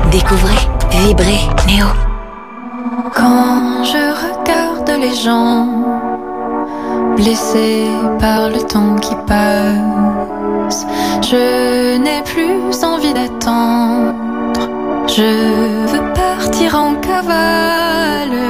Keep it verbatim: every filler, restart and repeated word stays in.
Découvrez, vibrez, Néo. Quand je regarde les gens blessés par le temps qui passe, je n'ai plus envie d'attendre. Je veux partir en cavale